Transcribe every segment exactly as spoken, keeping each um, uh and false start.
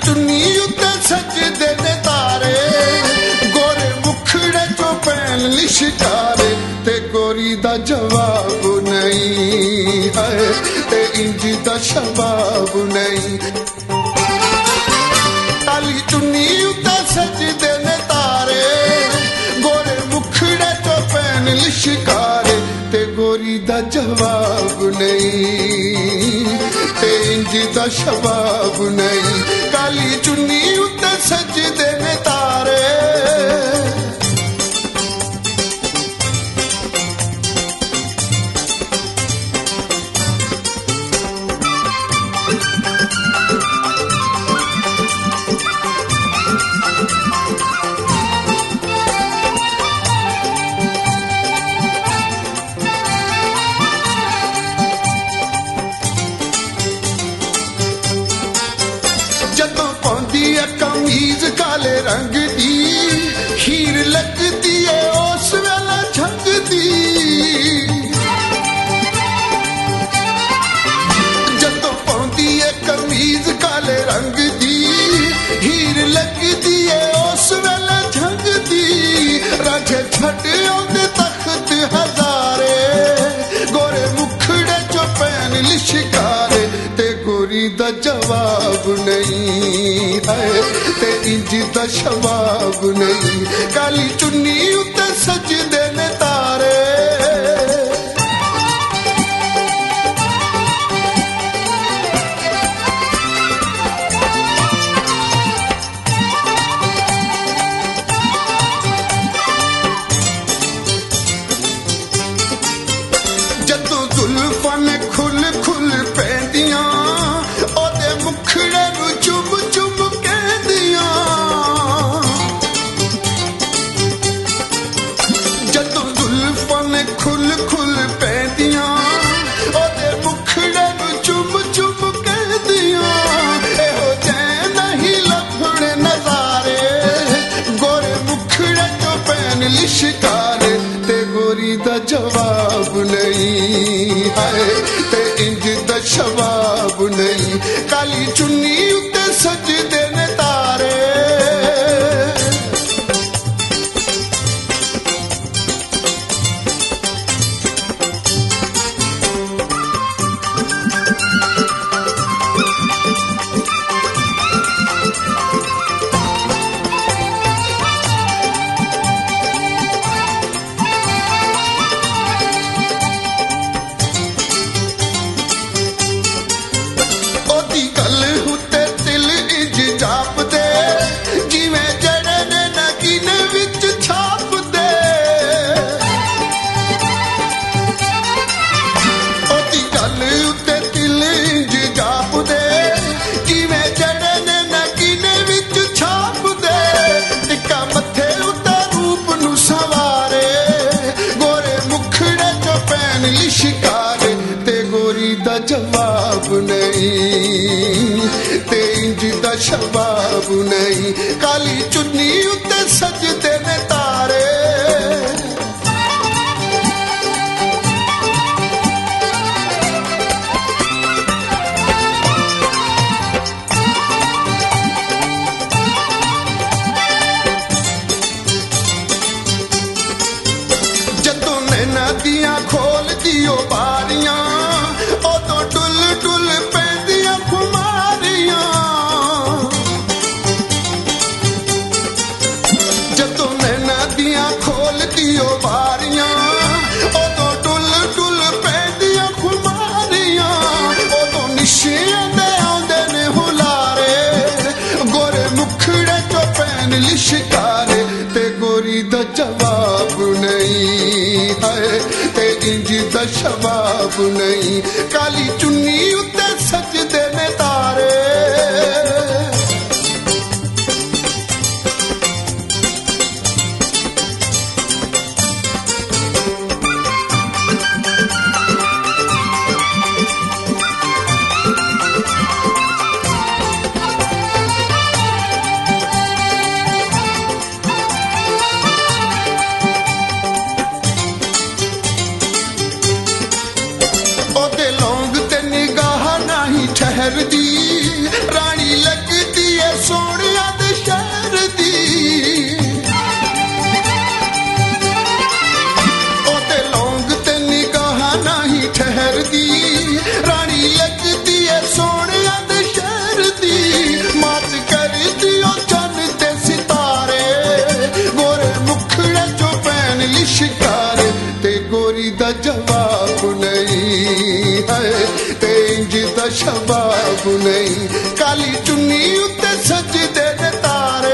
चुन्नी उत्ते सजदे ने तारे गोरे मुखड़े चो पैन लिशकारे ते गोरी दा जवाब नहीं है ते इंज दा शबाब नहीं काली चुन्नी उत्ते सजदे ने तारे गोरे मुखड़े चो पैन लिशकारे ते गोरी दा जवाब नहीं ते इंज दा शबाब नहीं काली चुन्नी उत्ते सजदे ने तारे कमीज काले रंग दी हीर लगती है उस वेला झंगदी जदों पाउंदी है कमीज काले रंग दी हीर लगती है उस वेला झंगदी राजे छड़ आउंदे तख्त हजारे गोरे मुखड़े चो पैन लिशकारे ते गोरी दा जवाब नहीं है ते इंज दा शबाब नहीं काली चुन्नी उत्ते सजदे ने तारे जदों जुल्फां ने खुल खुल पैंदियां ओदे मुखड़े नूं चुम चुम खुल खुल पैंदियां ओदे मुखड़े नूं चुम चुम कहदियां एहो जै नहीं लभणे नजारे गोरे मुखड़े चो पैन लिशकारे ते गोरी दा जवाब नहीं है ते इंज दा शबाब नहीं काली चुन्नी उत्ते सजदे ने तारे शिकारे ते गोरी दा जवाब नहीं ते इंज दा शबाब नहीं काली चुन्नी उत्ते सजदे ने तारे जदों नैना दियां खोल दियो बारियां ओदों डुल डुल पैंदियां खुमारियां जदों नैना दियां खोल दियो बारियां ओदों डुल डुल पैंदियां खुमारियां ओदों निशियां दे आउंदे ने हुलारे गोरे मुखड़े चो पैन लिशकारे ते गोरी दा जवाब नहीं है ते इंज दा शबाब नहीं काली चुन्नी उत्ते सजदे ने तारे जवाब नहीं काली चुन्नी उत्ते सजदे ने तारे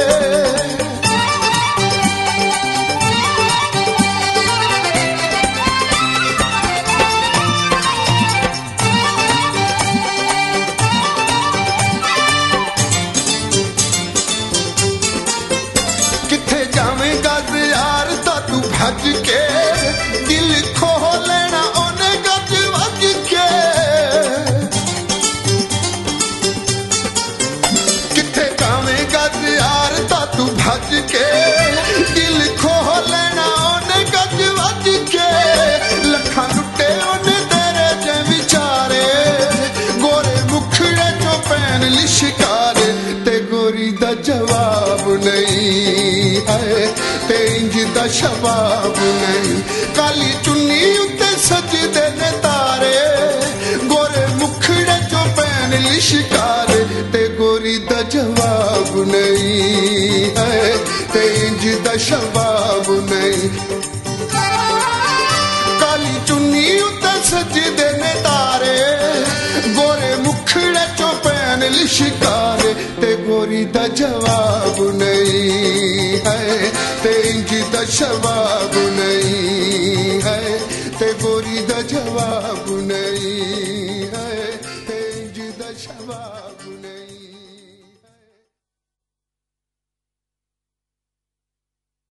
भज के दिल खो लेना ओने गज वज के किथे जावेगा यार ता तू भज के दिल खो लेना ओने गज वज के लखा लुटे ओने तेरे जे विचारे गोरे मुखड़े चो पैन लिशकारे ते गोरी दा जवाब नहीं है ते इंज दा शबाब नहीं काली चुन्नी उत्ते सजदे ने तारे गोरे मुखड़े चो पैन लिशकारे ते गोरी दा जवाब नहीं है ते इंज दा शबाब नहीं काली चुन्नी उत्ते सजदे ने तारे गोरे मुखड़े चो पैन लिशकारे ते गोरी दा जवाब नहीं है ते इंज दा शवाब नहीं है ते गोरी दा जवाब नहीं